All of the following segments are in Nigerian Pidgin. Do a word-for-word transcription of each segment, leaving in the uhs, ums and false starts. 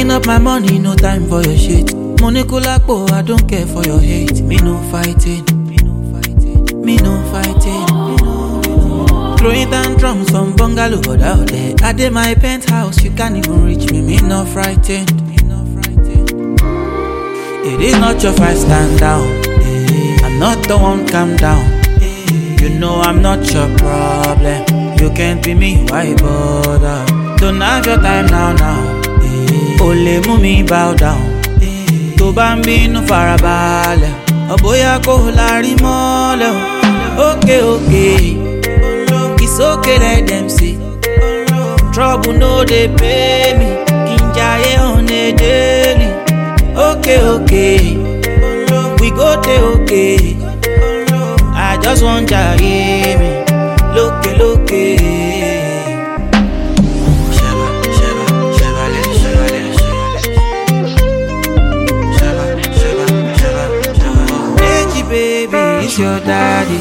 Counting up my money, no time for your shit. Money kulapo, I don't care for your hate. Me no fighting, me no fighting, me no fighting. Throwing tantrums from bungalow but out there. I did my penthouse, you can't even reach me. Me no frightened, me no frightened. It is not your fight, stand down. I'm not the one, calm down. You know I'm not your problem. You can't be me, why bother? Don't have your time now, now. Ole mumi bow down. To bambi no farabale. Oboya ko lari mole. Okay, okay. It's okay, let them see. Trouble no they pay me. Kinjaye on a daily. Okay, okay. We go te okay. I just want ya hear me. Look, look. Baby, it's your daddy.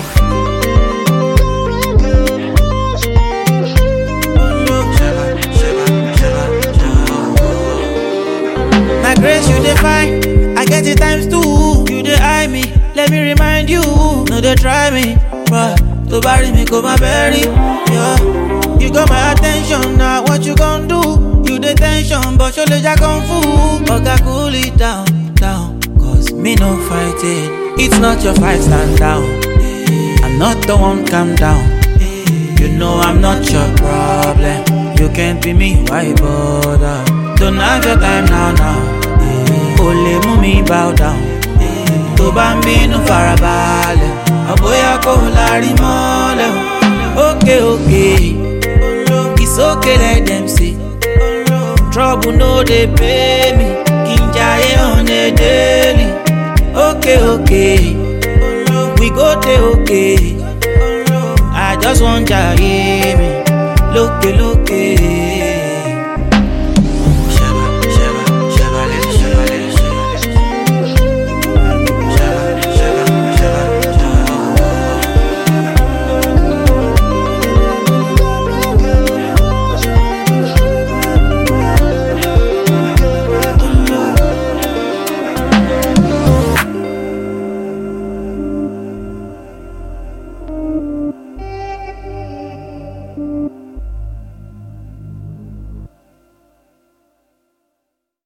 My grace, you define. I get it times two. You dey eye me. Let me remind you. No, they try me. But to bury me, go my berry. Yeah. You got my attention. Now, what you gon' do? You the tension, but your legs are kung fu. Okay, cool it down, down. Cause me no fighting. It's not your fight, stand down. I'm not the one, calm down. You know I'm not your problem. You can't be me, why bother? Don't have your time now, now. Ole mumi bow down. To bambi no farabale. Oboya ko lari mole. Okay, okay. It's okay, let them see. Trouble no they pay me. Kinjaye on a daily. Okay, okay. We go te okay. I just want ya hear me. Look, look.